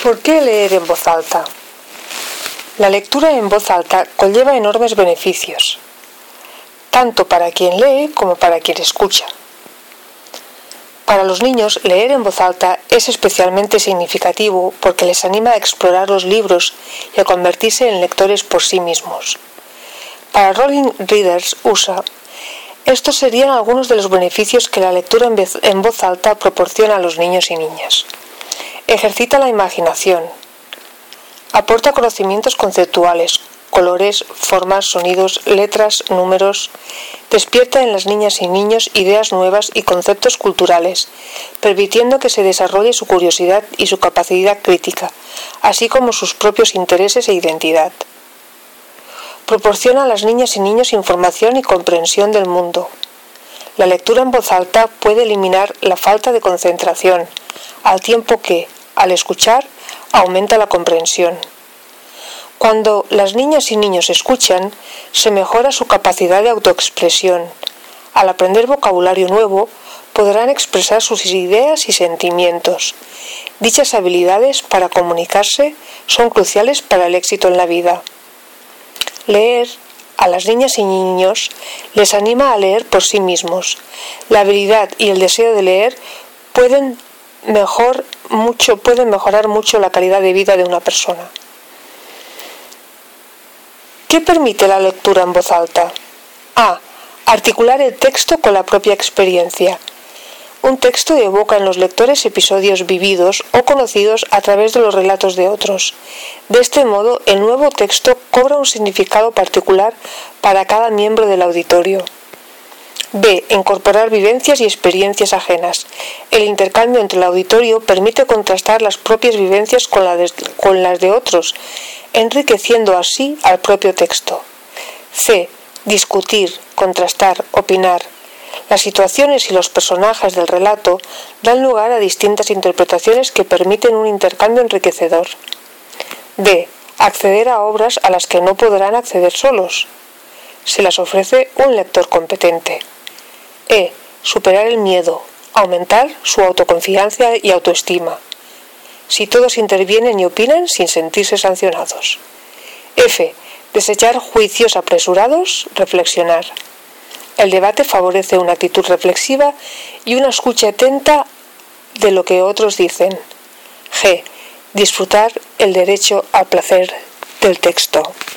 ¿Por qué leer en voz alta? La lectura en voz alta conlleva enormes beneficios, tanto para quien lee como para quien escucha. Para los niños, leer en voz alta es especialmente significativo porque les anima a explorar los libros y a convertirse en lectores por sí mismos. Para Rolling Readers USA, estos serían algunos de los beneficios que la lectura en voz alta proporciona a los niños y niñas. Ejercita la imaginación. Aporta conocimientos conceptuales, colores, formas, sonidos, letras, números. Despierta en las niñas y niños ideas nuevas y conceptos culturales, permitiendo que se desarrolle su curiosidad y su capacidad crítica, así como sus propios intereses e identidad. Proporciona a las niñas y niños información y comprensión del mundo. La lectura en voz alta puede eliminar la falta de concentración, al tiempo que, al escuchar, aumenta la comprensión. Cuando las niñas y niños escuchan, se mejora su capacidad de autoexpresión. Al aprender vocabulario nuevo, podrán expresar sus ideas y sentimientos. Dichas habilidades para comunicarse son cruciales para el éxito en la vida. Leer a las niñas y niños les anima a leer por sí mismos. La habilidad y el deseo de leer pueden mejorar mucho la calidad de vida de una persona. ¿Qué permite la lectura en voz alta? A. Articular el texto con la propia experiencia. Un texto evoca en los lectores episodios vividos o conocidos a través de los relatos de otros. De este modo, el nuevo texto cobra un significado particular para cada miembro del auditorio. B. Incorporar vivencias y experiencias ajenas. El intercambio entre el auditorio permite contrastar las propias vivencias con las de otros, enriqueciendo así al propio texto. C. Discutir, contrastar, opinar. Las situaciones y los personajes del relato dan lugar a distintas interpretaciones que permiten un intercambio enriquecedor. D. Acceder a obras a las que no podrán acceder solos. Se las ofrece un lector competente. E. Superar el miedo, aumentar su autoconfianza y autoestima. Si todos intervienen y opinan sin sentirse sancionados. F. Desechar juicios apresurados, reflexionar. El debate favorece una actitud reflexiva y una escucha atenta de lo que otros dicen. G. Disfrutar el derecho al placer del texto.